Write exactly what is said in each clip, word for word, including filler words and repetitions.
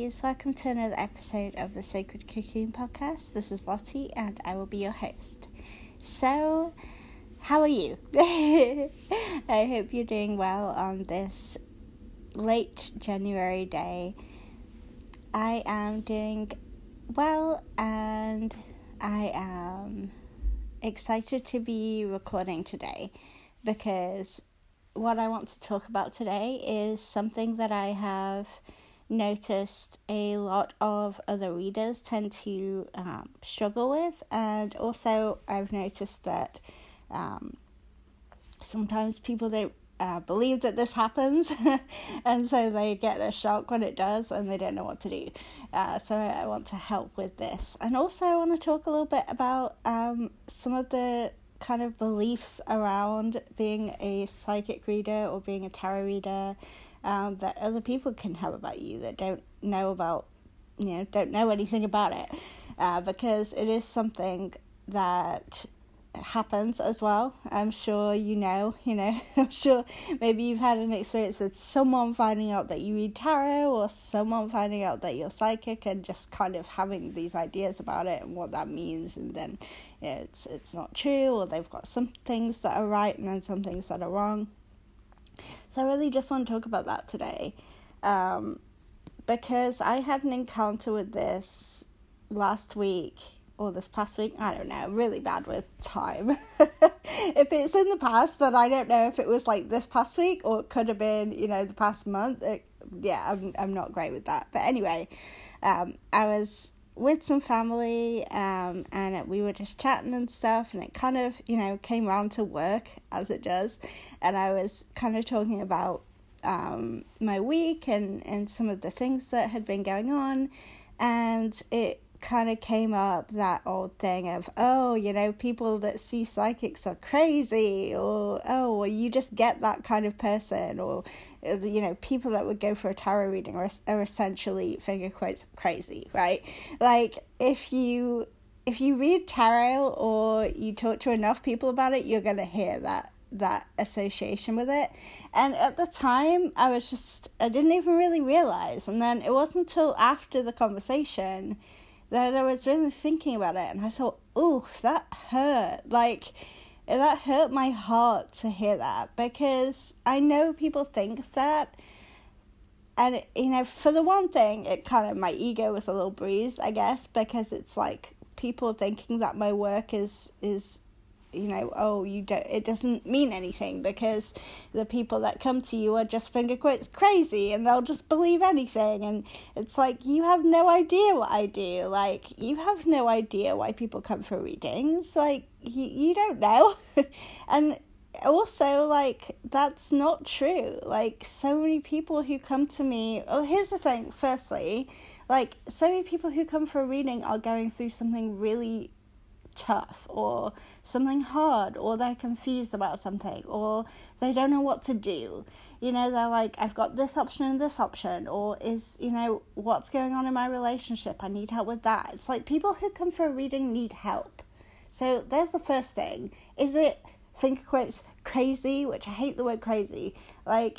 ladies, welcome to another episode of the Sacred Cocoon Podcast. This is Lottie and I will be your host. So, how are you? I hope you're doing well on this late January day. I am doing well and I am excited to be recording today because what I want to talk about today is something that I have noticed a lot of other readers tend to um, struggle with, and also I've noticed that um, sometimes people don't uh, believe that this happens and so they get a shock when it does and they don't know what to do. Uh, so I want to help with this, and also I want to talk a little bit about um, some of the kind of beliefs around being a psychic reader or being a tarot reader um, that other people can have about you that don't know about, you know, don't know anything about it, uh, because it is something that happens as well. I'm sure you know, you know, I'm sure maybe you've had an experience with someone finding out that you read tarot or someone finding out that you're psychic and just kind of having these ideas about it and what that means, and then you know, it's it's not true, or they've got some things that are right and then some things that are wrong. So I really just want to talk about that today, um, because I had an encounter with this last week or this past week. I don't know, I'm really bad with time. If it's in the past, then I don't know if it was like this past week or it could have been, you know, the past month. It, yeah, I'm I'm not great with that. But anyway, um, I was with some family um, and we were just chatting and stuff, and it kind of, you know, came round to work as it does, and I was kind of talking about um, my week and, and some of the things that had been going on, and it kind of came up, that old thing of, oh, you know, people that see psychics are crazy, or oh, well, you just get that kind of person, or you know, people that would go for a tarot reading are, are essentially, finger quotes, crazy, right? Like if you if you read tarot or you talk to enough people about it, you're gonna hear that that association with it. And at the time I was just I didn't even really realize, and then it wasn't until after the conversation that I was really thinking about it, and I thought, oh, that hurt. Like, that hurt my heart to hear that, because I know people think that, and, you know, for the one thing, it kind of, my ego was a little bruised, I guess, because it's like people thinking that my work is, is you know, oh, you don't, it doesn't mean anything because the people that come to you are just, finger quotes, crazy, and they'll just believe anything. And it's like, you have no idea what I do. Like, you have no idea why people come for readings. Like, you, you don't know. And also, like, that's not true. Like, so many people who come to me, oh, here's the thing, firstly, like, so many people who come for a reading are going through something really tough or something hard, or they're confused about something, or they don't know what to do. You know, they're like, I've got this option and this option, or is, you know, what's going on in my relationship? I need help with that. It's like people who come for a reading need help. So there's the first thing. Is it, finger quotes, crazy? Which I hate the word crazy. Like,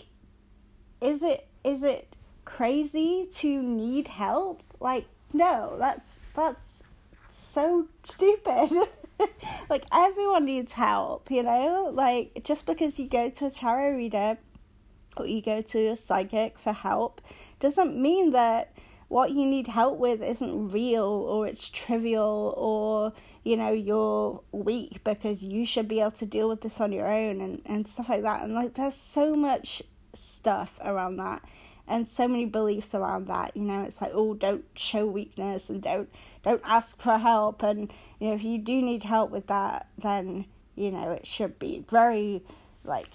is it is it crazy to need help? Like, no, that's that's so stupid. Like, everyone needs help, you know? Like, just because you go to a tarot reader or you go to a psychic for help doesn't mean that what you need help with isn't real, or it's trivial, or, you know, you're weak because you should be able to deal with this on your own, and, and stuff like that. And, like, there's so much stuff around that, and so many beliefs around that, you know. It's like, oh, don't show weakness, and don't don't ask for help, and, you know, if you do need help with that, then, you know, it should be very, like,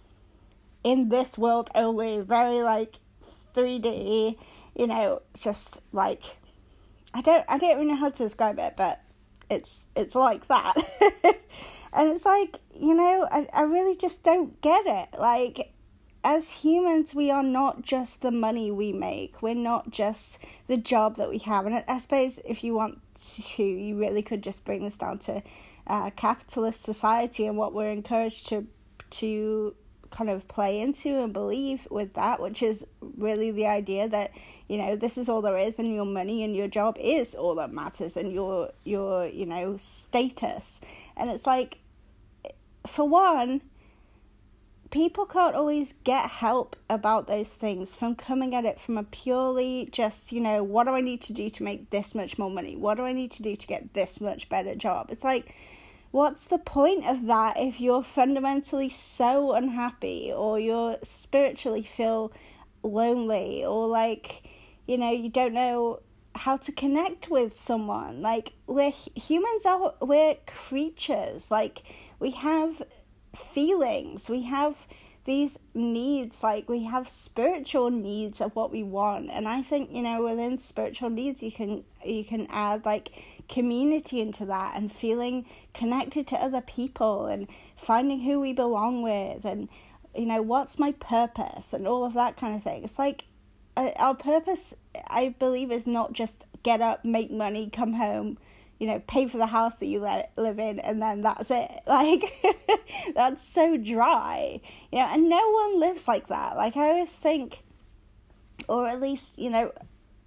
in this world only, very, like, three D, you know, just, like, I don't, I don't even know how to describe it, but it's, it's like that. And it's like, you know, I, I really just don't get it. Like, as humans, we are not just the money we make. We're not just the job that we have. And I suppose if you want to, you really could just bring this down to uh, capitalist society and what we're encouraged to to kind of play into and believe with that, which is really the idea that, you know, this is all there is, and your money and your job is all that matters, and your, your, you know, status. And it's like, for one, people can't always get help about those things from coming at it from a purely just, you know, what do I need to do to make this much more money? What do I need to do to get this much better job? It's like, what's the point of that if you're fundamentally so unhappy, or you're spiritually feel lonely, or like, you know, you don't know how to connect with someone? Like, we're humans are, we're creatures. Like, we have feelings, we have these needs, like we have spiritual needs of what we want. And I think, you know, within spiritual needs, you can you can add like community into that, and feeling connected to other people, and finding who we belong with, and, you know, what's my purpose, and all of that kind of thing. It's like, uh, our purpose, I believe, is not just get up, make money, come home, you know, pay for the house that you let live in, and then that's it. Like, that's so dry, you know, and no one lives like that. Like, I always think, or at least, you know,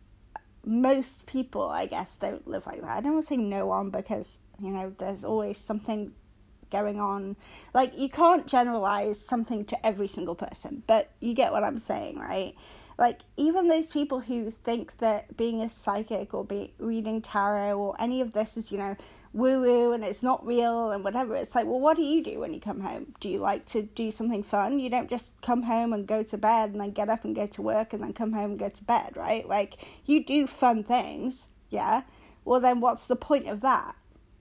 most people, I guess, don't live like that. I don't want to say no one, because, you know, there's always something going on. Like, you can't generalize something to every single person, but you get what I'm saying, right? Like, even those people who think that being a psychic or be reading tarot or any of this is, you know, woo-woo and it's not real and whatever. It's like, well, what do you do when you come home? Do you like to do something fun? You don't just come home and go to bed and then get up and go to work and then come home and go to bed, right? Like, you do fun things, yeah? Well, then what's the point of that?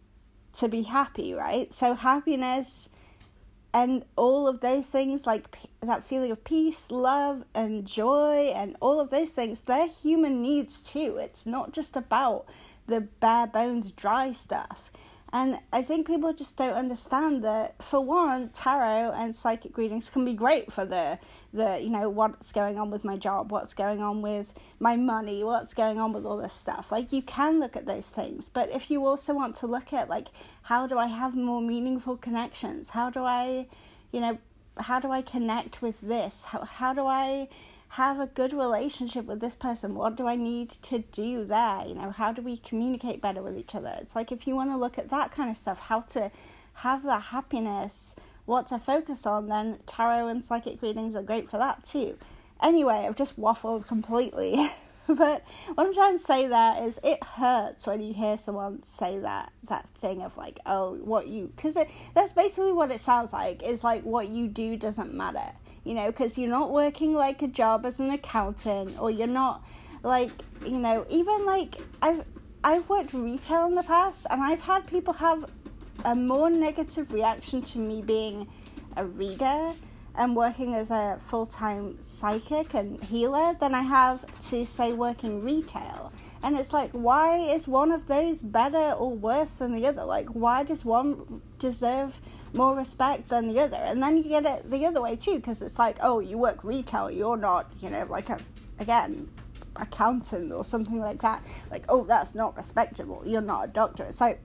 To be happy, right? So happiness and all of those things, like p- that feeling of peace, love, and joy, and all of those things, they're human needs too. It's not just about the bare bones dry stuff. And I think people just don't understand that, for one, tarot and psychic readings can be great for the, the you know, what's going on with my job, what's going on with my money, what's going on with all this stuff. Like, you can look at those things. But if you also want to look at, like, how do I have more meaningful connections? How do I, you know, how do I connect with this? How, how do I have a good relationship with this person? What do I need to do there? You know, how do we communicate better with each other? It's like, if you want to look at that kind of stuff, how to have that happiness, what to focus on, then tarot and psychic readings are great for that too. Anyway, I've just waffled completely. But what I'm trying to say there is, it hurts when you hear someone say that that thing of like, oh, what you, because that's basically what it sounds like, is like, what you do doesn't matter. You know, because you're not working like a job as an accountant, or you're not like, you know, even like I've I've worked retail in the past, and I've had people have a more negative reaction to me being a reader and working as a full-time psychic and healer than I have to, say, working retail. And it's like, why is one of those better or worse than the other? Like, why does one deserve more respect than the other? And then you get it the other way too, because it's like, oh, you work retail, you're not, you know, like a, again, accountant or something like that. Like, oh, that's not respectable, you're not a doctor. It's like,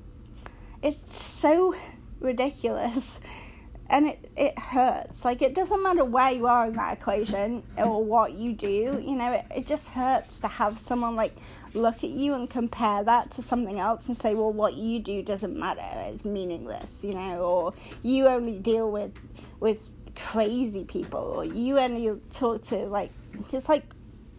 it's so ridiculous. And it, it hurts. Like, it doesn't matter where you are in that equation or what you do, you know, it, it just hurts to have someone, like, look at you and compare that to something else and say, well, what you do doesn't matter, it's meaningless, you know, or you only deal with, with crazy people, or you only talk to, like, it's like,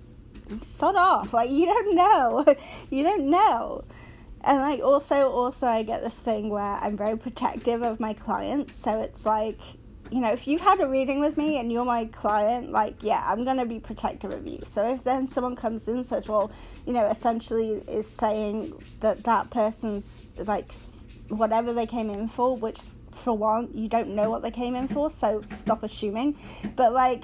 sod off, like, you don't know, you don't know. And, like, also, also, I get this thing where I'm very protective of my clients, so it's like, you know, if you've had a reading with me and you're my client, like, yeah, I'm going to be protective of you. So if then someone comes in and says, well, you know, essentially is saying that that person's, like, whatever they came in for, which, for one, you don't know what they came in for, so stop assuming, but, like,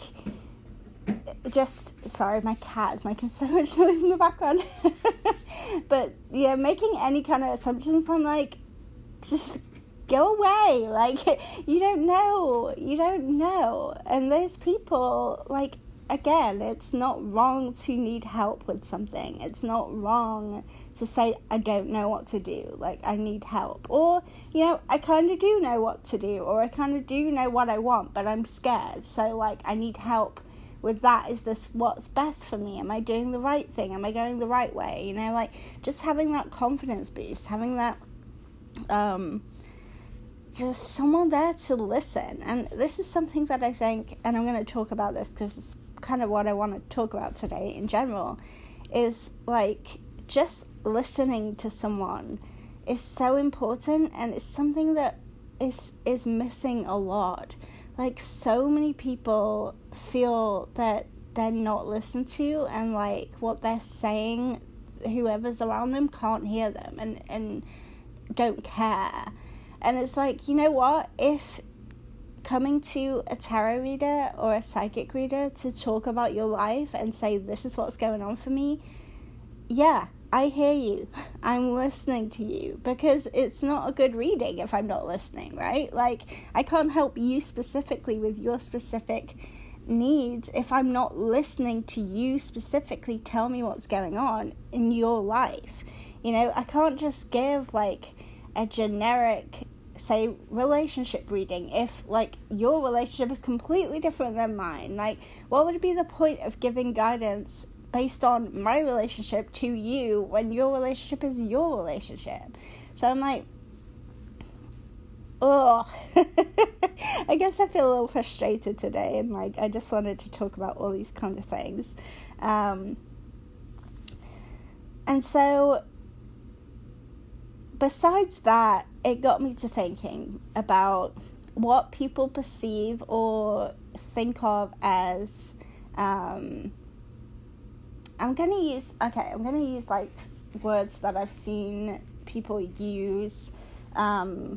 just, sorry, my cat is making so much noise in the background. But, yeah, making any kind of assumptions, I'm like, just go away. Like, you don't know. You don't know. And those people, like, again, it's not wrong to need help with something. It's not wrong to say, I don't know what to do, like, I need help. Or, you know, I kind of do know what to do, or I kind of do know what I want, but I'm scared, so, like, I need help with that. Is this what's best for me? Am I doing the right thing? Am I going the right way? You know, like, just having that confidence boost, having that, um, just someone there to listen. And this is something that I think, and I'm going to talk about this because it's kind of what I want to talk about today in general, is, like, just listening to someone is so important, and it's something that is is missing a lot. Like, so many people feel that they're not listened to, and, like, what they're saying, whoever's around them can't hear them, and, and don't care. And it's like, you know what, if coming to a tarot reader or a psychic reader to talk about your life and say, this is what's going on for me, yeah, I hear you, I'm listening to you, because it's not a good reading if I'm not listening, right? Like, I can't help you specifically with your specific needs if I'm not listening to you specifically tell me what's going on in your life. You know, I can't just give, like, a generic, say, relationship reading if, like, your relationship is completely different than mine. Like, what would be the point of giving guidance based on my relationship to you when your relationship is your relationship? So I'm like, oh, I guess I feel a little frustrated today, and, like, I just wanted to talk about all these kind of things. Um, and so, besides that, it got me to thinking about what people perceive or think of as, um, I'm going to use, okay, I'm going to use, like, words that I've seen people use, um,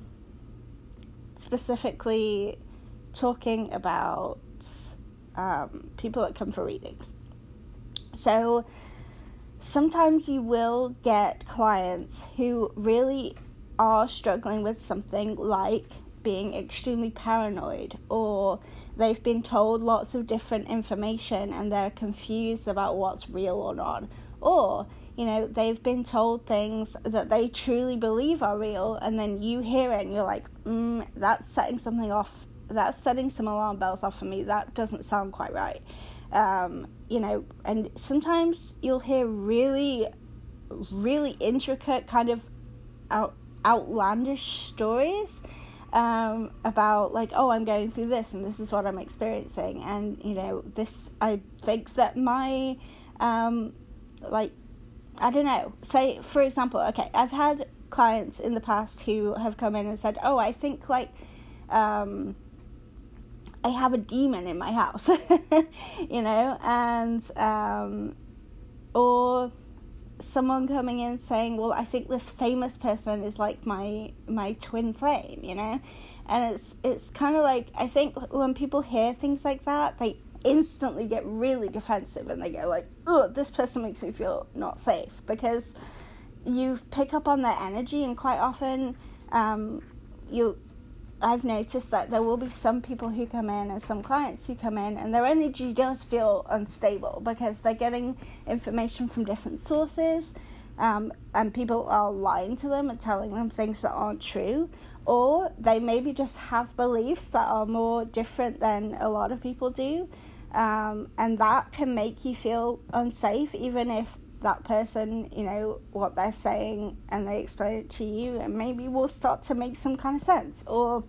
specifically talking about, um, people that come for readings. So, sometimes you will get clients who really are struggling with something like being extremely paranoid, or they've been told lots of different information and they're confused about what's real or not. Or, you know, they've been told things that they truly believe are real, and then you hear it and you're like, mm, that's setting something off, that's setting some alarm bells off for me, that doesn't sound quite right. Um, you know, and sometimes you'll hear really, really intricate, kind of out, outlandish stories um, about, like, oh, I'm going through this, and this is what I'm experiencing, and, you know, this, I think that my, um, like, I don't know, say, for example, okay, I've had clients in the past who have come in and said, oh, I think, like, um, I have a demon in my house, you know, and, um, or someone coming in saying, well, I think this famous person is like my, my twin flame, you know, and it's, it's kind of like, I think when people hear things like that, they instantly get really defensive, and they go like, oh, this person makes me feel not safe, because you pick up on their energy, and quite often, um, you, I've noticed that there will be some people who come in and some clients who come in and their energy does feel unstable because they're getting information from different sources, um, and people are lying to them and telling them things that aren't true, or they maybe just have beliefs that are more different than a lot of people do, um, and that can make you feel unsafe, even if that person, you know, what they're saying and they explain it to you, and maybe will start to make some kind of sense, or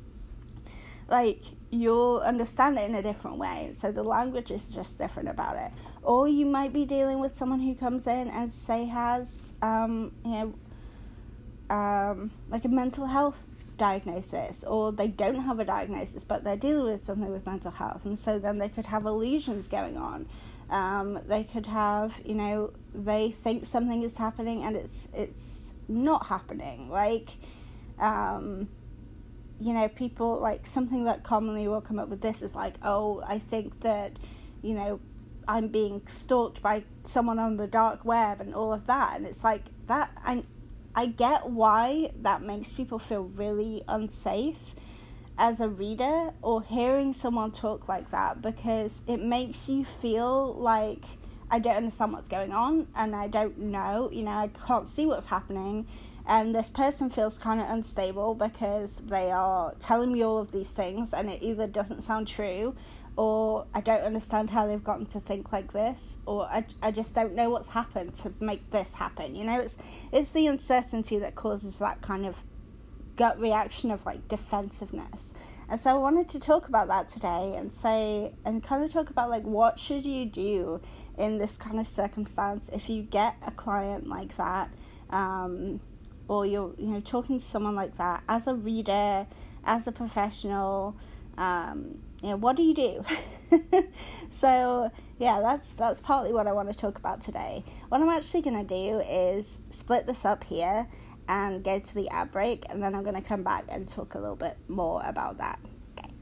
like you'll understand it in a different way, so the language is just different about it. Or you might be dealing with someone who comes in and say has um you know um like a mental health diagnosis, or they don't have a diagnosis but they're dealing with something with mental health, and so then they could have illusions going on. Um, they could have, you know, they think something is happening and it's it's not happening. Like, um, you know, people, like, something that commonly will come up with this is like, oh, I think that, you know, I'm being stalked by someone on the dark web and all of that. And it's like, that, I, I get why that makes people feel really unsafe. as a reader or hearing someone talk like that, because it makes you feel like I don't understand what's going on and I don't know, you know, I can't see what's happening. And this person feels kind of unstable because they are telling me all of these things and it either doesn't sound true, or I don't understand how they've gotten to think like this, or I, I just don't know what's happened to make this happen. You know, it's it's the uncertainty that causes that kind of gut reaction of like defensiveness. And so I wanted to talk about that today and say, and kind of talk about like, what should you do in this kind of circumstance if you get a client like that, um, or you're, you know, talking to someone like that as a reader, as a professional, um, you know, what do you do? So yeah, that's that's partly what I want to talk about today. What I'm actually going to do is split this up here and go to the ad break, and then I'm going to come back and talk a little bit more about that. Okay.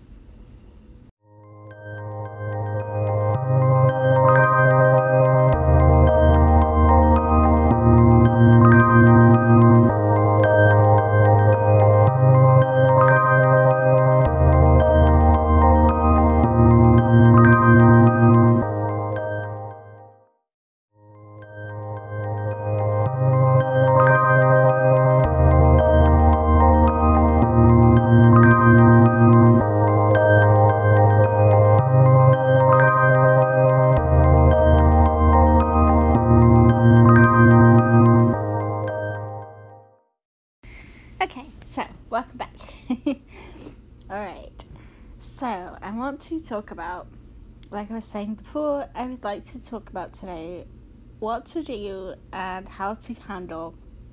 Okay, so welcome back. Alright, so I want to talk about, like I was saying before, I would like to talk about today what to do and how to handle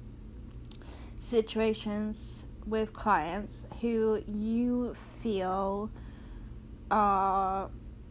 situations with clients who you feel are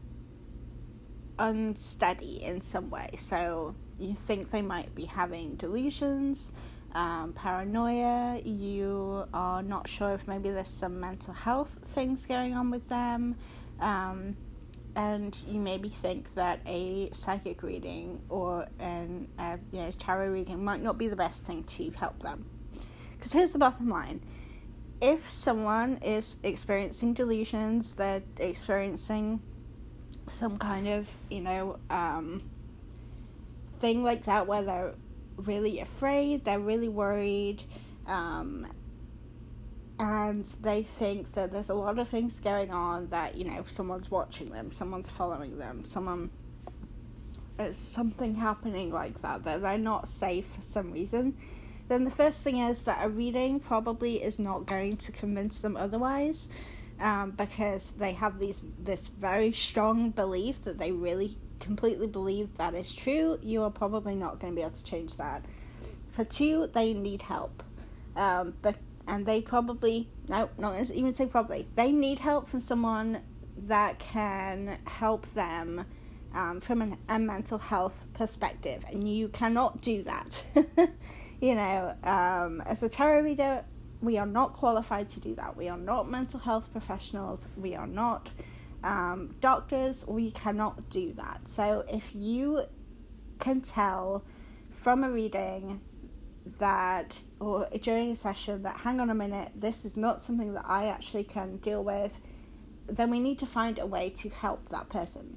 unsteady in some way. So you think they might be having delusions, Um, paranoia, you are not sure if maybe there's some mental health things going on with them, um, and you maybe think that a psychic reading or an uh, you know tarot reading might not be the best thing to help them. Because here's the bottom line: if someone is experiencing delusions, they're experiencing some kind of you know um, thing like that where they're really afraid, they're really worried, um, and they think that there's a lot of things going on, that, you know, someone's watching them, someone's following them, someone, there's something happening like that, that they're not safe for some reason, then the first thing is that a reading probably is not going to convince them otherwise, um, because they have these this very strong belief that they really completely believe that is true. You are probably not going to be able to change that. For two, they need help, um, but and they probably no, not going to even say probably. They need help from someone that can help them um, from an, a mental health perspective, and you cannot do that. you know, um, as a tarot reader, we are not qualified to do that. We are not mental health professionals. We are not Um, doctors. We cannot do that. So if you can tell from a reading that, or during a session, that hang on a minute, this is not something that I actually can deal with, then we need to find a way to help that person.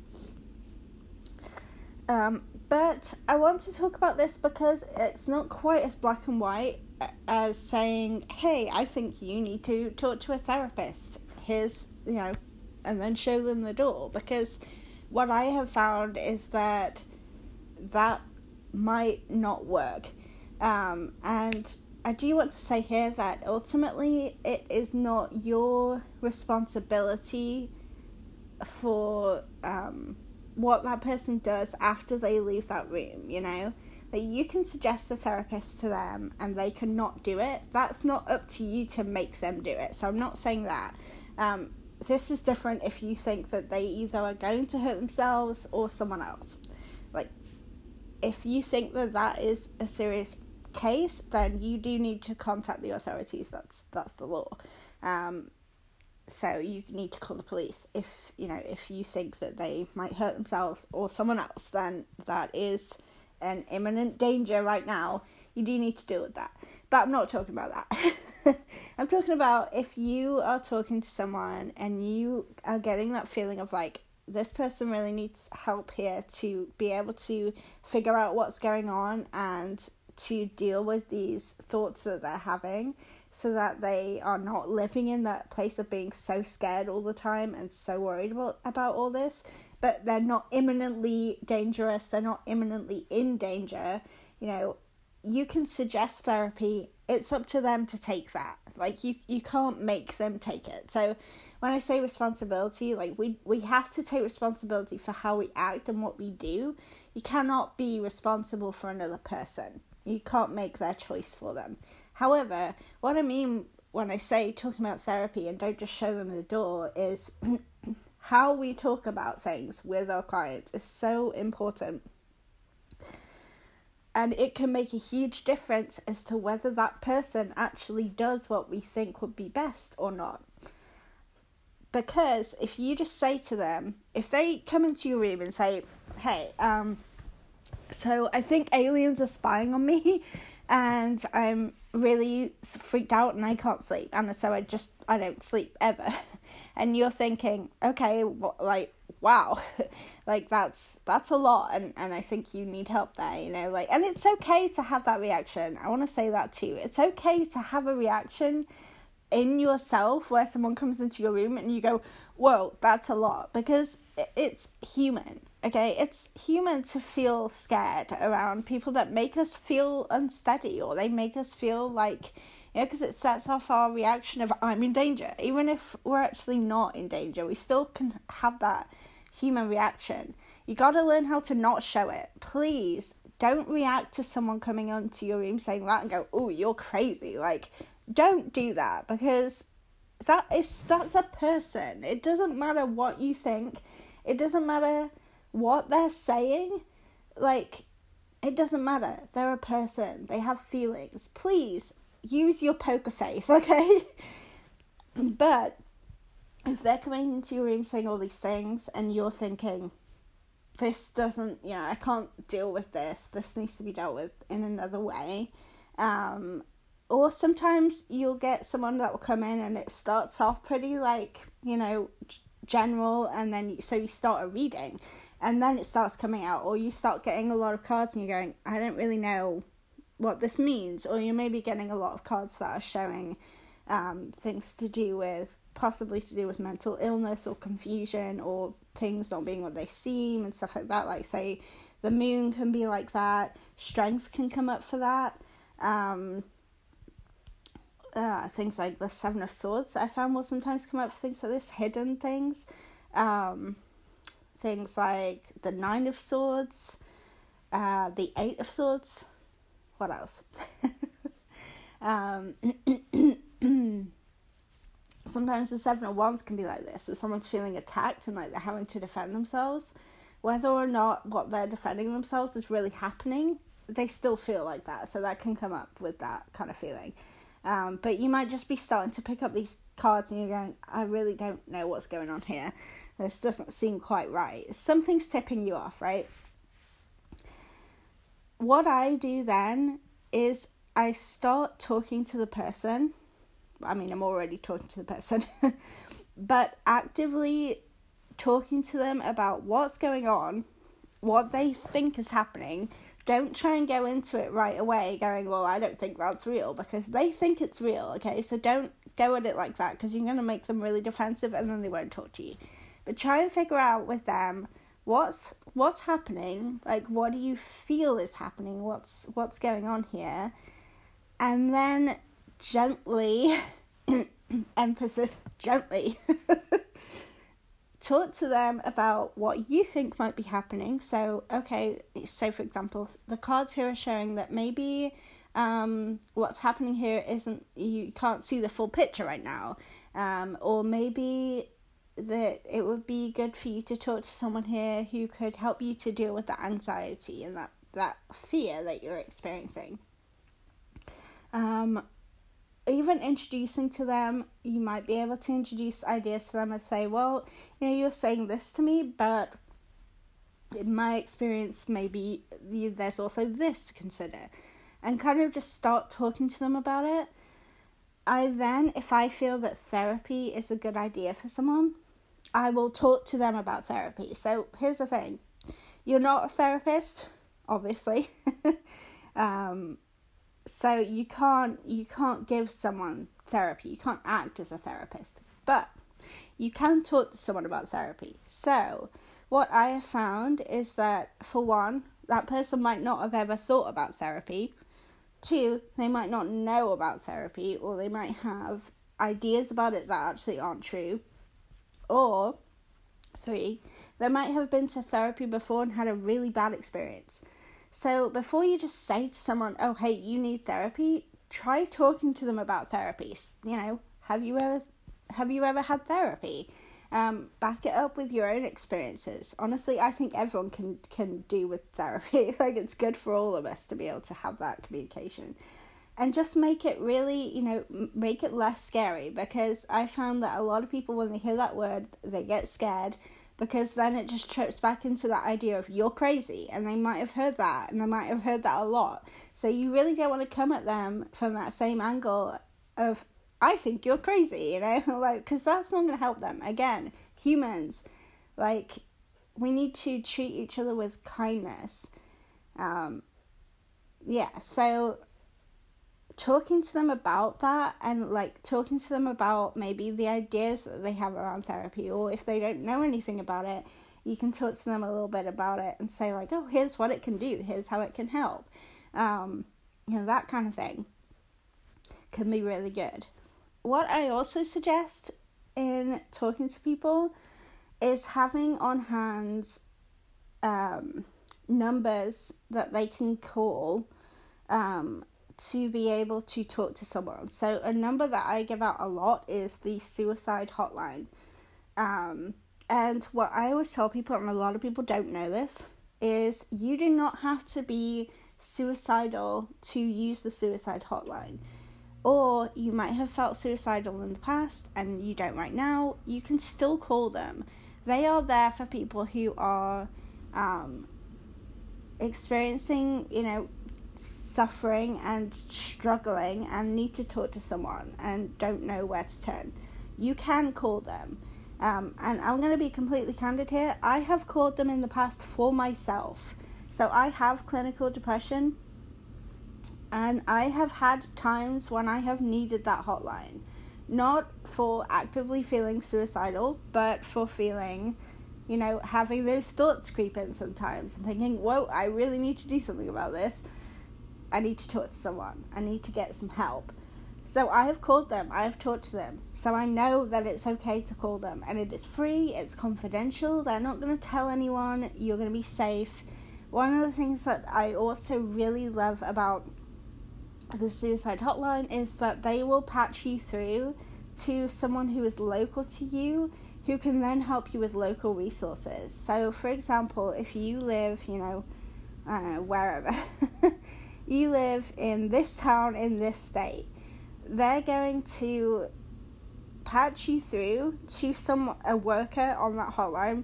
Um, but I want to talk about this because it's not quite as black and white as saying, hey, I think you need to talk to a therapist. Here's, you know, and then show them the door, because what I have found is that that might not work. Um, and I do want to say here that ultimately it is not your responsibility for um, what that person does after they leave that room, you know? That you can suggest a therapist to them and they cannot do it. That's not up to you to make them do it. So I'm not saying that. Um, This is different if you think that they either are going to hurt themselves or someone else. Like, if you think that that is a serious case, then you do need to contact the authorities. That's that's the law. Um, so you need to call the police. If, you know, if you think that they might hurt themselves or someone else, then that is an imminent danger right now. you do need to deal with that. But I'm not talking about that. I'm talking about if you are talking to someone and you are getting that feeling of like, this person really needs help here to be able to figure out what's going on and to deal with these thoughts that they're having, so that they are not living in that place of being so scared all the time and so worried about, about all this, but they're not imminently dangerous, they're not imminently in danger. You know, you can suggest therapy. It's up to them to take that. Like, you, you can't make them take it. So when I say responsibility, like, we, we have to take responsibility for how we act and what we do. You cannot be responsible for another person. You can't make their choice for them. However, what I mean when I say talking about therapy and don't just show them the door is how we talk about things with our clients is so important. And it can make a huge difference as to whether that person actually does what we think would be best or not. Because if you just say to them, if they come into your room and say, hey, um, so I think aliens are spying on me and I'm really freaked out and I can't sleep. And so I just, I don't sleep ever. And you're thinking, okay, what, like, wow, like that's, that's a lot. And, and I think you need help there, you know, like, and it's okay to have that reaction. I want to say that too. It's okay to have a reaction in yourself where someone comes into your room and you go, whoa, that's a lot, because it's human. Okay, it's human to feel scared around people that make us feel unsteady, or they make us feel like, you know, because it sets off our reaction of I'm in danger. Even if we're actually not in danger, we still can have that human reaction. You got to learn how to not show it. Please don't react to someone coming onto your room saying that and go, oh, you're crazy. Like, don't do that, because that is that's a person. It doesn't matter what you think. It doesn't matter what they're saying. Like, it doesn't matter. They're a person. They have feelings. Please use your poker face, okay? But if they're coming into your room saying all these things and you're thinking, this doesn't, you know, I can't deal with this. This needs to be dealt with in another way. Um, or sometimes you'll get someone that will come in and it starts off pretty, like, you know, g- general, and then you, so you start a reading and then it starts coming out, or you start getting a lot of cards and you're going, I don't really know what this means, or you're maybe getting a lot of cards that are showing um, things to do with, possibly to do with mental illness or confusion, or things not being what they seem and stuff like that. Like, say, the moon can be like that, strength can come up for that. Um, uh, things like the Seven of Swords, I found, will sometimes come up for things like this, hidden things. Um, things like the Nine of Swords, uh, the Eight of Swords. What else? um, sometimes the Seven of Wands can be like this. If someone's feeling attacked and like they're having to defend themselves, whether or not what they're defending themselves is really happening, they still feel like that. So that can come up with that kind of feeling. Um, but you might just be starting to pick up these cards and you're going, I really don't know what's going on here. This doesn't seem quite right. Something's tipping you off, right? What I do then is I start talking to the person. I mean, I'm already talking to the person, but actively talking to them about what's going on, what they think is happening. Don't try and go into it right away going, well, I don't think that's real, because they think it's real, okay? So don't go at it like that, because you're going to make them really defensive and then they won't talk to you. But try and figure out with them, what's what's happening, like, what do you feel is happening, what's what's going on here, and then gently, emphasis gently, talk to them about what you think might be happening. So, okay, so for example, the cards here are showing that maybe um, what's happening here isn't, you can't see the full picture right now, um, or maybe that it would be good for you to talk to someone here who could help you to deal with the anxiety and that, that fear that you're experiencing. Um, even introducing to them, you might be able to introduce ideas to them and say, well, you know, you're saying this to me, but in my experience, maybe you, there's also this to consider. and kind of just start talking to them about it. I then, if I feel that therapy is a good idea for someone, I will talk to them about therapy. So here's the thing. You're not a therapist, obviously. um, so you can't you can't give someone therapy. You can't act as a therapist. But you can talk to someone about therapy. So what I have found is that, for one, that person might not have ever thought about therapy. Two, they might not know about therapy, or they might have ideas about it that actually aren't true. Or, three, they might have been to therapy before and had a really bad experience. So before you just say to someone, oh, hey, you need therapy, try talking to them about therapy. You know, have you ever have you ever had therapy? Um, back it up with your own experiences. Honestly, I think everyone can, can do with therapy. Like, it's good for all of us to be able to have that communication. And just make it really, you know, make it less scary. Because I found that a lot of people, when they hear that word, they get scared. Because then it just trips back into that idea of, you're crazy. And they might have heard that. And they might have heard that a lot. So you really don't want to come at them from that same angle of, I think you're crazy, you know, like, because that's not going to help them. Again, humans, like, we need to treat each other with kindness. Um, yeah, so talking to them about that, and like talking to them about maybe the ideas that they have around therapy, or if they don't know anything about it, you can talk to them a little bit about it and say, like, oh, here's what it can do, here's how it can help. Um, you know, that kind of thing can be really good. What I also suggest in talking to people is having on hand um, numbers that they can call um, to be able to talk to someone. So a number that I give out a lot is the suicide hotline. Um, and what I always tell people, and a lot of people don't know this, is you do not have to be suicidal to use the suicide hotline. Or you might have felt suicidal in the past and you don't right now. You can still call them. They are there for people who are um, experiencing, you know, suffering and struggling and need to talk to someone and don't know where to turn. You can call them. Um, and I'm going to be completely candid here. I have called them in the past for myself. So I have clinical depression. And I have had times when I have needed that hotline. Not for actively feeling suicidal, but for feeling, you know, having those thoughts creep in sometimes and thinking, whoa, I really need to do something about this. I need to talk to someone. I need to get some help. So I have called them. I have talked to them. So I know that it's okay to call them. And it is free. It's confidential. They're not going to tell anyone. You're going to be safe. One of the things that I also really love about the suicide hotline is that they will patch you through to someone who is local to you, who can then help you with local resources. So, for example, if you live, you know, I don't know, wherever, you live in this town in this state, they're going to patch you through to some a worker on that hotline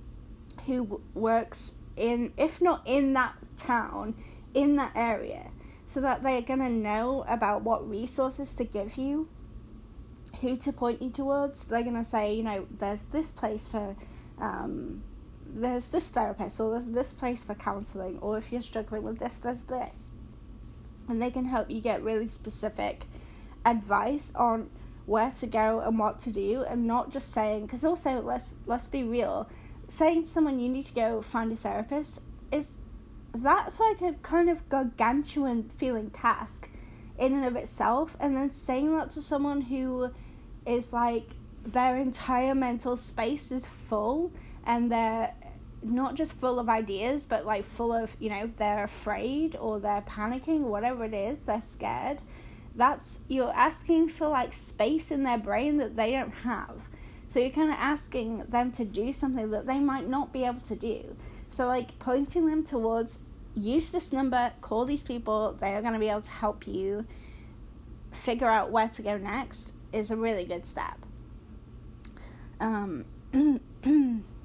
who w- works in, if not in that town, in that area. So that they're going to know about what resources to give you, who to point you towards. They're going to say, you know, there's this place for, um, there's this therapist, or there's this place for counselling, or if you're struggling with this, there's this. And they can help you get really specific advice on where to go and what to do, and not just saying, because also, let's, let's be real, saying to someone you need to go find a therapist is, that's like a kind of gargantuan feeling task in and of itself. And then saying that to someone who is like, their entire mental space is full, and they're not just full of ideas, but like full of, you know, they're afraid or they're panicking, whatever it is, they're scared. That's, you're asking for like space in their brain that they don't have. So you're kind of asking them to do something that they might not be able to do. So like pointing them towards, use this number, call these people, they are going to be able to help you figure out where to go next, is a really good step. Um,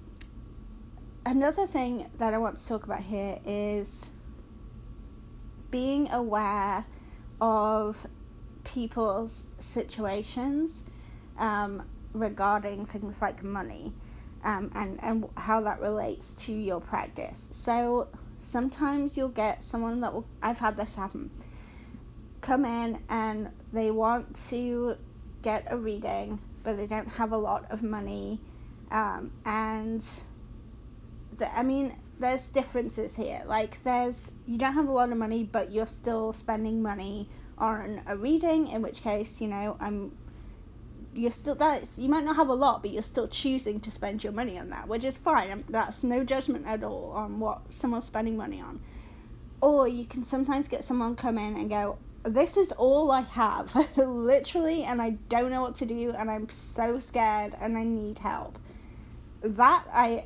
another thing that I want to talk about here is being aware of people's situations um, regarding things like money um, and, and how that relates to your practice. So sometimes you'll get someone that will, I've had this happen, come in and they want to get a reading, but they don't have a lot of money. Um, and the, I mean, there's differences here. Like, there's, you don't have a lot of money, but you're still spending money on a reading, in which case, you know, I'm, you're still, that, you might not have a lot, but you're still choosing to spend your money on that, which is fine. I'm, that's no judgment at all on what someone's spending money on. Or you can sometimes get someone come in and go, this is all I have, literally, and I don't know what to do, and I'm so scared, and I need help. That I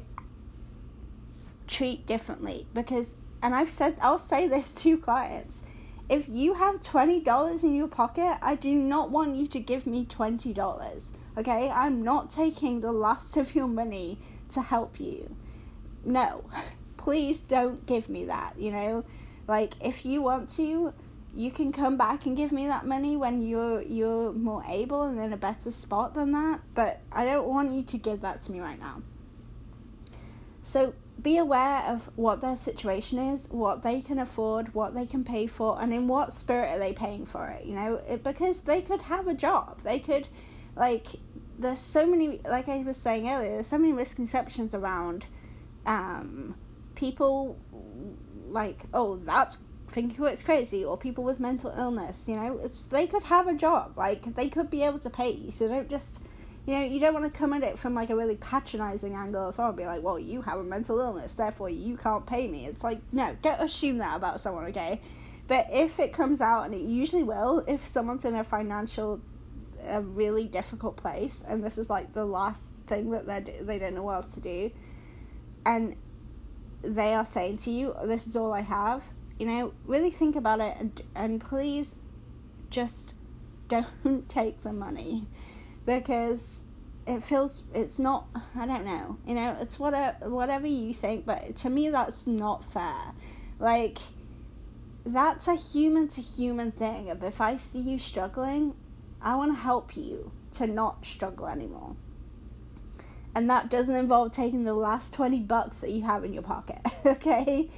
treat differently, because, and I've said, I'll say this to clients, if you have twenty dollars in your pocket, I do not want you to give me twenty dollars, okay? I'm not taking the last of your money to help you. No, please don't give me that, you know? Like, if you want to, you can come back and give me that money when you're you're more able and in a better spot than that, but I don't want you to give that to me right now. So be aware of what their situation is, what they can afford, what they can pay for, and in what spirit are they paying for it, you know, it, because they could have a job. They could, like, there's so many, like I was saying earlier, there's so many misconceptions around um, people, like, oh, that's thinking it's crazy, or people with mental illness, you know, it's, they could have a job, like, they could be able to pay you, so don't just, you know, you don't want to come at it from, like, a really patronizing angle as well, and be like, well, you have a mental illness, therefore you can't pay me. It's like, no, don't assume that about someone, okay? But if it comes out, and it usually will, if someone's in a financial, a really difficult place, and this is, like, the last thing that they they don't know what else to do, and they are saying to you, this is all I have, you know, really think about it, and, and please just don't take the money, because it feels, it's not, I don't know, you know, it's whatever, whatever you think, but to me that's not fair. Like, that's a human to human thing of, if I see you struggling, I want to help you to not struggle anymore. And that doesn't involve taking the last twenty bucks that you have in your pocket, okay?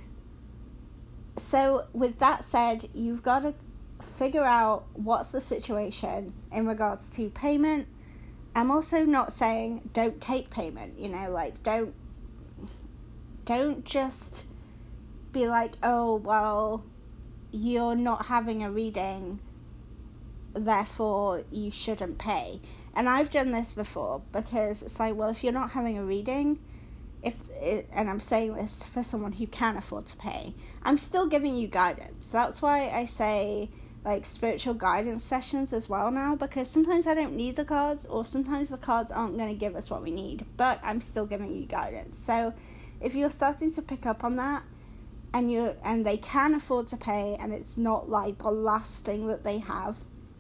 So with that said, you've got to figure out what's the situation in regards to payment. I'm also not saying don't take payment, you know, like, don't, don't just be like, oh, well, you're not having a reading, therefore you shouldn't pay. And I've done this before, because it's like, well, if you're not having a reading, if it, and I'm saying this for someone who can afford to pay, I'm still giving you guidance. That's why I say, like, spiritual guidance sessions as well now, because sometimes I don't need the cards, or sometimes the cards aren't going to give us what we need, but I'm still giving you guidance. So if you're starting to pick up on that, and you and they can afford to pay, and it's not like the last thing that they have,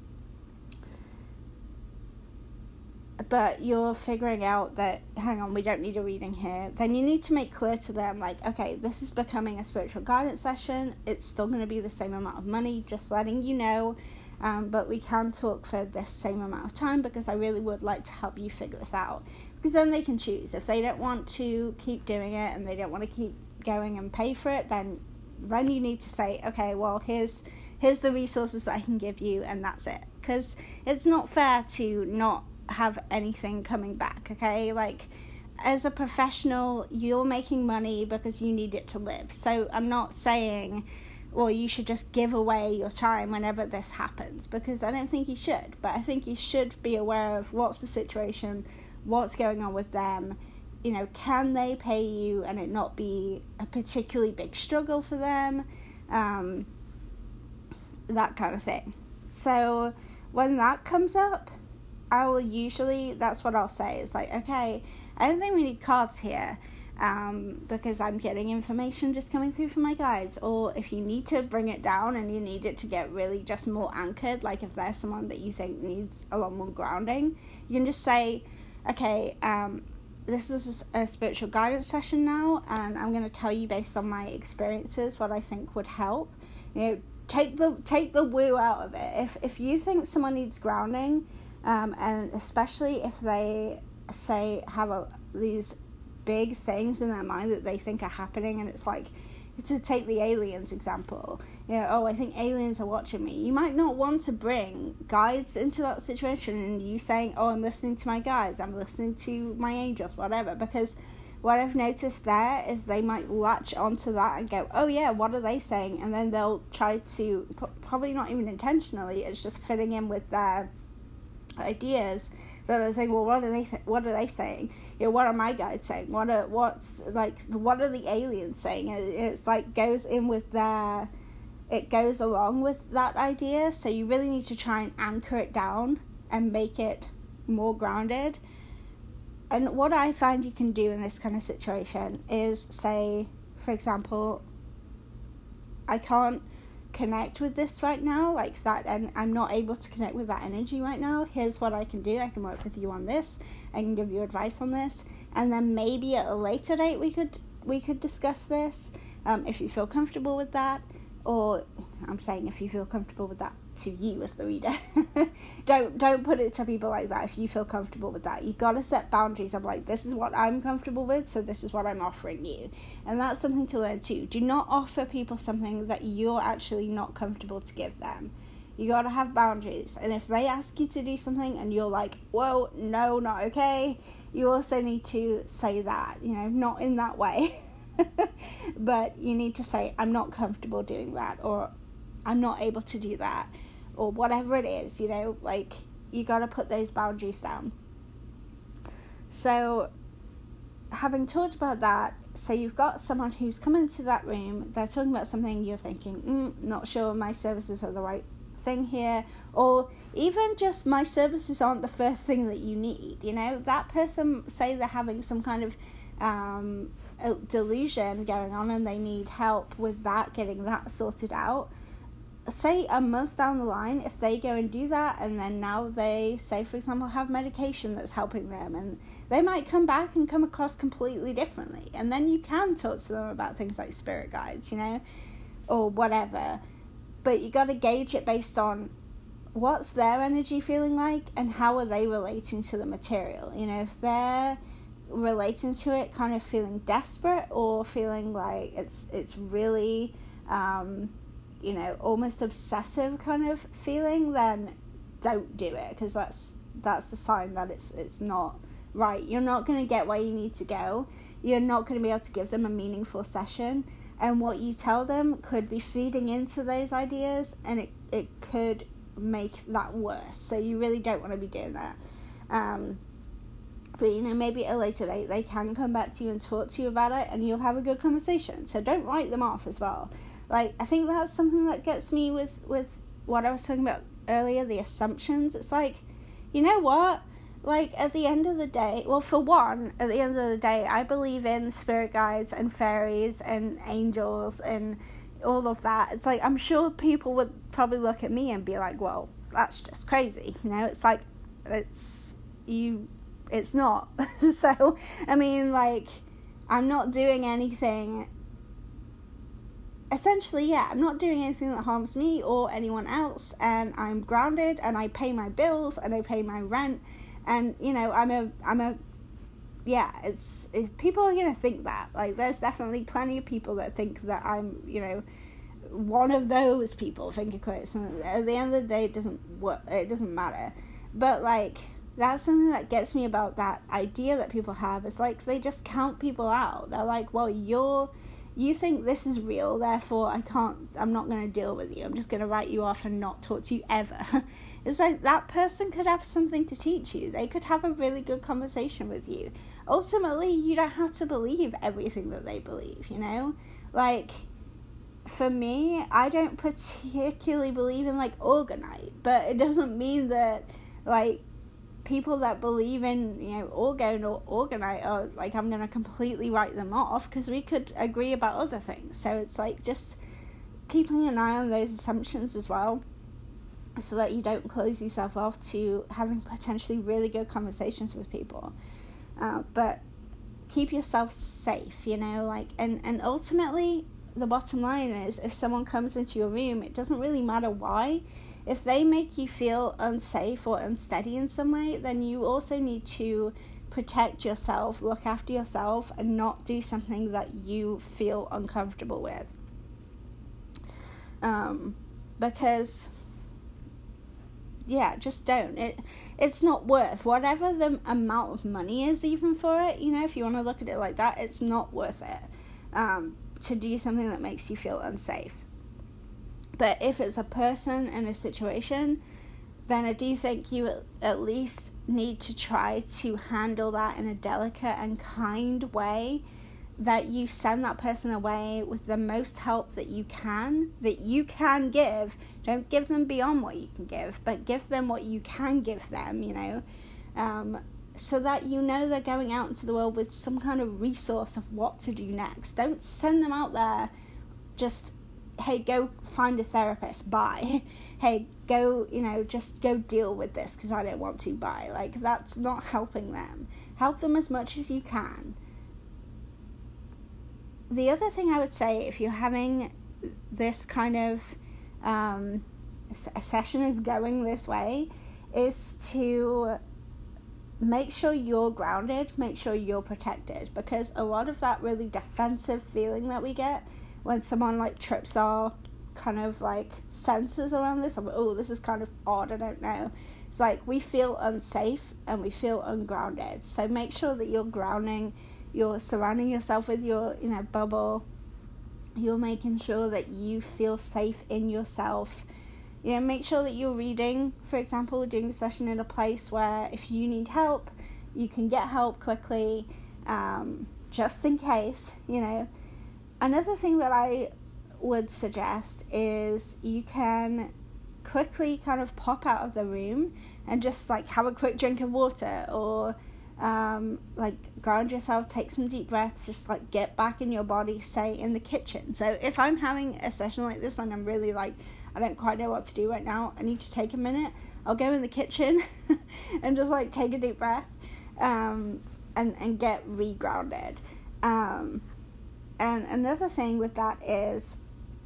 but you're figuring out that, hang on, we don't need a reading here, then you need to make clear to them, like, okay, this is becoming a spiritual guidance session, it's still going to be the same amount of money, just letting you know, um, but we can talk for this same amount of time, because I really would like to help you figure this out, because then they can choose. If they don't want to keep doing it, and they don't want to keep going and pay for it, then then you need to say, okay, well, here's here's the resources that I can give you, and that's it, because it's not fair to not have anything coming back, okay? Like, as a professional, you're making money because you need it to live. So I'm not saying, well, you should just give away your time whenever this happens, because I don't think you should. But I think you should be aware of what's the situation, what's going on with them. You know, can they pay you and it not be a particularly big struggle for them? Um, that kind of thing. So when that comes up, I will usually, that's what I'll say. It's like, okay, I don't think we need cards here, um, because I'm getting information just coming through from my guides. Or if you need to bring it down and you need it to get really just more anchored, like if there's someone that you think needs a lot more grounding, you can just say, okay, um, this is a spiritual guidance session now, and I'm going to tell you based on my experiences what I think would help. You know, take the take the woo out of it. If if you think someone needs grounding, um, and especially if they say have a, these big things in their mind that they think are happening, and it's like, to take the aliens example, you know, oh, I think aliens are watching me. You might not want to bring guides into that situation, and you saying, oh, I'm listening to my guides, I'm listening to my angels, whatever, because what I've noticed there is they might latch onto that and go, oh yeah, what are they saying? And then they'll try to, probably not even intentionally, it's just fitting in with their ideas. So they're saying, well, what are they? Th- what are they saying? You know, what are my guides saying? What are what's like? What are the aliens saying? It, it's like goes in with their, it goes along with that idea. So you really need to try and anchor it down and make it more grounded. And what I find you can do in this kind of situation is say, for example, I can't connect with this right now, like that, and I'm not able to connect with that energy right now. Here's what I can do. I can work with you on this. I can give you advice on this, and then maybe at a later date we could we could discuss this, um, if you feel comfortable with that. Or I'm saying if you feel comfortable with that to you as the reader. don't don't put it to people like that. If you feel comfortable with that, you gotta set boundaries of like, this is what I'm comfortable with, so this is what I'm offering you. And that's something to learn too. Do not offer people something that you're actually not comfortable to give them. You gotta have boundaries. And if they ask you to do something and you're like, whoa, no, not okay, you also need to say that, you know, not in that way. But you need to say, I'm not comfortable doing that, or I'm not able to do that, or whatever it is, you know, like, you got to put those boundaries down. So, having talked about that, so you've got someone who's come into that room, they're talking about something, you're thinking, mm, not sure my services are the right thing here, or even just my services aren't the first thing that you need, you know, that person, say they're having some kind of um, delusion going on and they need help with that, getting that sorted out. Say a month down the line, if they go and do that, and then now they, say for example, have medication that's helping them, and they might come back and come across completely differently, and then you can talk to them about things like spirit guides, you know, or whatever. But you got to gauge it based on what's their energy feeling like and how are they relating to the material. You know, if they're relating to it kind of feeling desperate, or feeling like it's it's really um you know, almost obsessive kind of feeling, then don't do it, because that's that's a sign that it's it's not right. You're not going to get where you need to go. You're not going to be able to give them a meaningful session, and what you tell them could be feeding into those ideas, and it, it could make that worse. So you really don't want to be doing that. Um, but, you know, maybe at a later date they can come back to you and talk to you about it, and you'll have a good conversation. So don't write them off as well. Like, I think that's something that gets me with, with what I was talking about earlier, the assumptions. It's like, you know what? Like, at the end of the day, well, for one, at the end of the day, I believe in spirit guides and fairies and angels and all of that. It's like, I'm sure people would probably look at me and be like, well, that's just crazy. You know, it's like, it's, you, it's not. So, I mean, like, I'm not doing anything. Essentially, yeah, I'm not doing anything that harms me or anyone else, and I'm grounded, and I pay my bills, and I pay my rent, and, you know, I'm a, I'm a, yeah, it's, it, people are going to think that, like, there's definitely plenty of people that think that I'm, you know, one of those people, finger quotes, and at the end of the day, it doesn't work, it doesn't matter, but, like, that's something that gets me about that idea that people have. It's like, they just count people out. They're like, well, you're, you think this is real, therefore I can't, I'm not going to deal with you. I'm just going to write you off and not talk to you ever. It's like, that person could have something to teach you. They could have a really good conversation with you. Ultimately, you don't have to believe everything that they believe, you know? Like, for me, I don't particularly believe in, like, Orgonite, but it doesn't mean that, like, people that believe in, you know, orgone or Orgonite are, like, I'm going to completely write them off, because we could agree about other things. So it's like, just keeping an eye on those assumptions as well, so that you don't close yourself off to having potentially really good conversations with people. Uh, but keep yourself safe, you know, like, and, and ultimately, the bottom line is, if someone comes into your room, it doesn't really matter why. If they make you feel unsafe or unsteady in some way, then you also need to protect yourself, look after yourself, and not do something that you feel uncomfortable with. Um, because, yeah, just don't. It It's not worth, whatever the amount of money is even for it, you know, if you want to look at it like that, it's not worth it um, to do something that makes you feel unsafe. But if it's a person and a situation, then I do think you at least need to try to handle that in a delicate and kind way, that you send that person away with the most help that you can, that you can give. Don't give them beyond what you can give, but give them what you can give them, you know, um, so that you know they're going out into the world with some kind of resource of what to do next. Don't send them out there just, hey, go find a therapist, bye. Hey, go, you know, just go deal with this because I don't want to, bye. Like, that's not helping them. Help them as much as you can. The other thing I would say, if you're having this kind of, um, a session is going this way, is to make sure you're grounded, make sure you're protected, because a lot of that really defensive feeling that we get when someone like trips our kind of like senses around this, I'm like, oh, this is kind of odd, I don't know. It's like we feel unsafe and we feel ungrounded. So make sure that you're grounding, you're surrounding yourself with your, you know, bubble. You're making sure that you feel safe in yourself. You know, make sure that you're reading, for example, doing the session in a place where if you need help, you can get help quickly, um, just in case, you know. Another thing that I would suggest is you can quickly kind of pop out of the room and just like have a quick drink of water, or um, like ground yourself, take some deep breaths, just like get back in your body, say in the kitchen. So if I'm having a session like this and I'm really like, I don't quite know what to do right now, I need to take a minute, I'll go in the kitchen and just like take a deep breath um, and, and get re-grounded. Um, and another thing with that is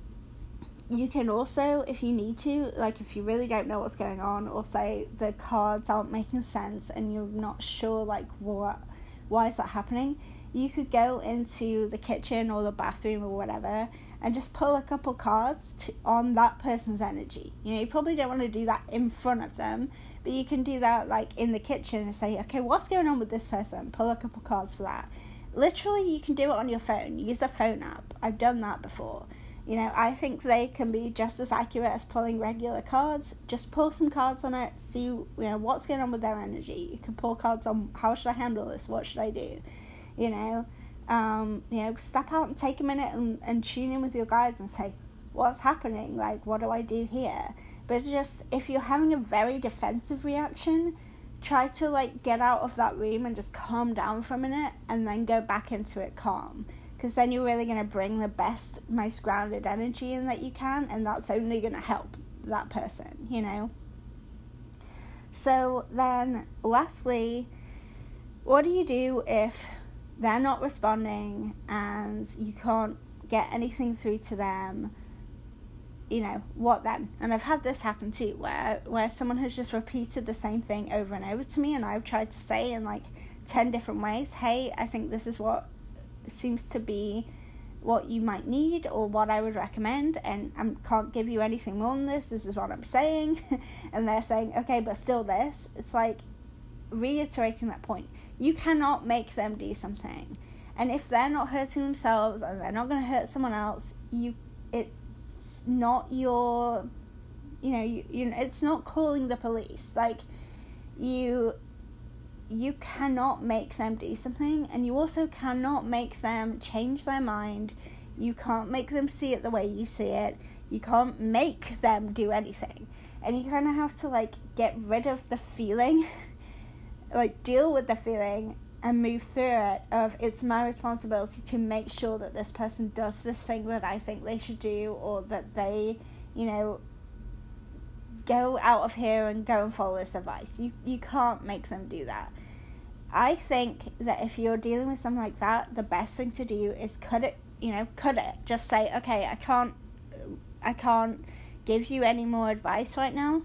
you can also, if you need to, like if you really don't know what's going on, or say the cards aren't making sense and you're not sure like what, why is that happening, you could go into the kitchen or the bathroom or whatever and just pull a couple cards to, on that person's energy. You know, you probably don't want to do that in front of them, but you can do that like in the kitchen and say, okay, what's going on with this person? Pull a couple cards for that. Literally, you can do it on your phone. Use a phone app. I've done that before. You know, I think they can be just as accurate as pulling regular cards. Just pull some cards on it, see, you know, what's going on with their energy. You can pull cards on how should I handle this, what should I do, you know. Um, you know, step out and take a minute and, and tune in with your guides and say, what's happening? Like, what do I do here? But just, if you're having a very defensive reaction, try to, like, get out of that room and just calm down for a minute and then go back into it calm. Because then you're really going to bring the best, most grounded energy in that you can, and that's only going to help that person, you know. So then, lastly, what do you do if they're not responding and you can't get anything through to them? You know, what then? And I've had this happen too, where, where someone has just repeated the same thing over and over to me, and I've tried to say in like ten different ways, hey, I think this is what seems to be what you might need or what I would recommend, and I can't give you anything more than this, this is what I'm saying. And they're saying, okay, but still this. It's like reiterating that point. You cannot make them do something, and if they're not hurting themselves and they're not going to hurt someone else, you it's not your, you know, you, you it's not calling the police. Like, you you cannot make them do something, and you also cannot make them change their mind. You can't make them see it the way you see it. You can't make them do anything, and you kind of have to like get rid of the feeling like deal with the feeling and move through it of, it's my responsibility to make sure that this person does this thing that I think they should do, or that they, you know, go out of here and go and follow this advice. You you can't make them do that. I think that if you're dealing with something like that, the best thing to do is cut it you know, cut it. Just say, okay, I can't, I can't give you any more advice right now.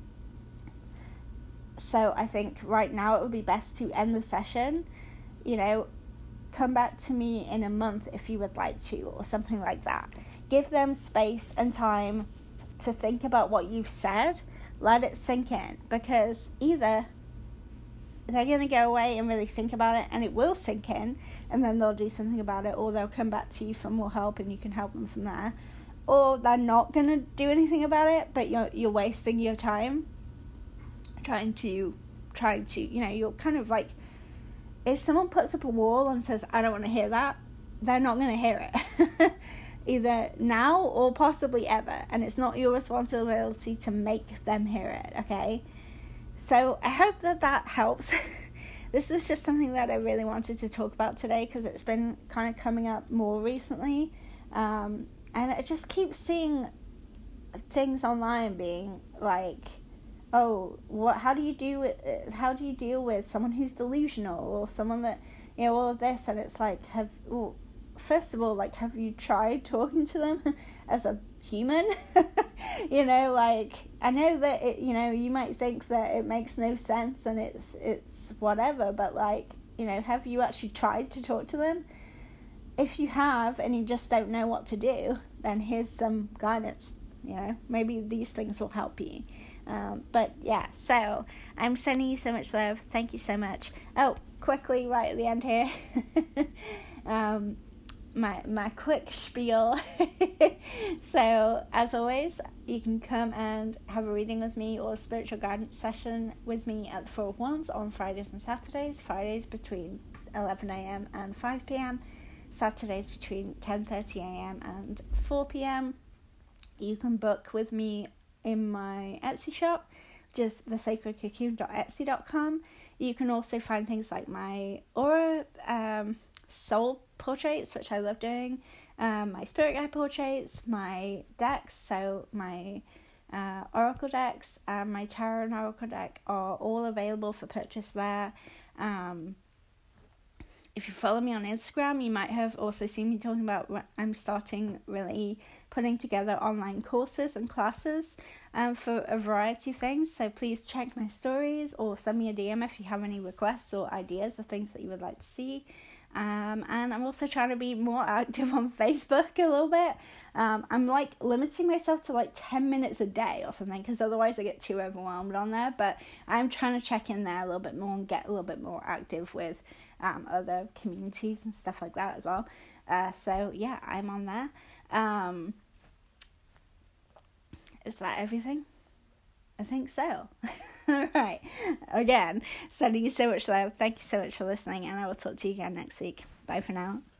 So I think right now it would be best to end the session, you know, come back to me in a month if you would like to, or something like that. Give them space and time to think about what you've said. Let it sink in, because either they're going to go away and really think about it and it will sink in, and then they'll do something about it, or they'll come back to you for more help and you can help them from there, or they're not going to do anything about it, but you're you're wasting your time trying to trying to you know you're kind of like, if someone puts up a wall and says, I don't want to hear that, they're not going to hear it either now or possibly ever, and it's not your responsibility to make them hear it. Okay, so I hope that that helps. This was just something that I really wanted to talk about today, because it's been kind of coming up more recently, um, and I just keep seeing things online being like, oh, what? How do you do with? How do you deal with someone who's delusional, or someone that, you know, all of this? And it's like, have well, first of all, like, have you tried talking to them as a human? You know, like, I know that it, you know, you might think that it makes no sense and it's it's whatever, but like, you know, have you actually tried to talk to them? If you have and you just don't know what to do, then here's some guidance. You know, maybe these things will help you. Um, but yeah, so I'm sending you so much love. Thank you so much. Oh, quickly, right at the end here, um, my my quick spiel. So as always, you can come and have a reading with me or a spiritual guidance session with me at the Four of Wands on Fridays and Saturdays. Fridays between eleven a.m. and five p.m. Saturdays between ten thirty a.m. and four p.m. You can book with me in my Etsy shop, just the sacred cocoon dot etsy dot com. You can also find things like my aura um, soul portraits, which I love doing, um, my spirit guide portraits, my decks, so my uh, oracle decks and my tarot and oracle deck are all available for purchase there. Um, if you follow me on Instagram, you might have also seen me talking about I'm starting really putting together online courses and classes um, for a variety of things. So please check my stories or send me a D M if you have any requests or ideas of things that you would like to see. Um, and I'm also trying to be more active on Facebook a little bit. Um, I'm like limiting myself to like ten minutes a day or something, because otherwise I get too overwhelmed on there. But I'm trying to check in there a little bit more and get a little bit more active with um, other communities and stuff like that as well. Uh, so yeah, I'm on there. Um, is that everything? I think so. All right. Again, sending you so much love. Thank you so much for listening, and I will talk to you again next week. Bye for now.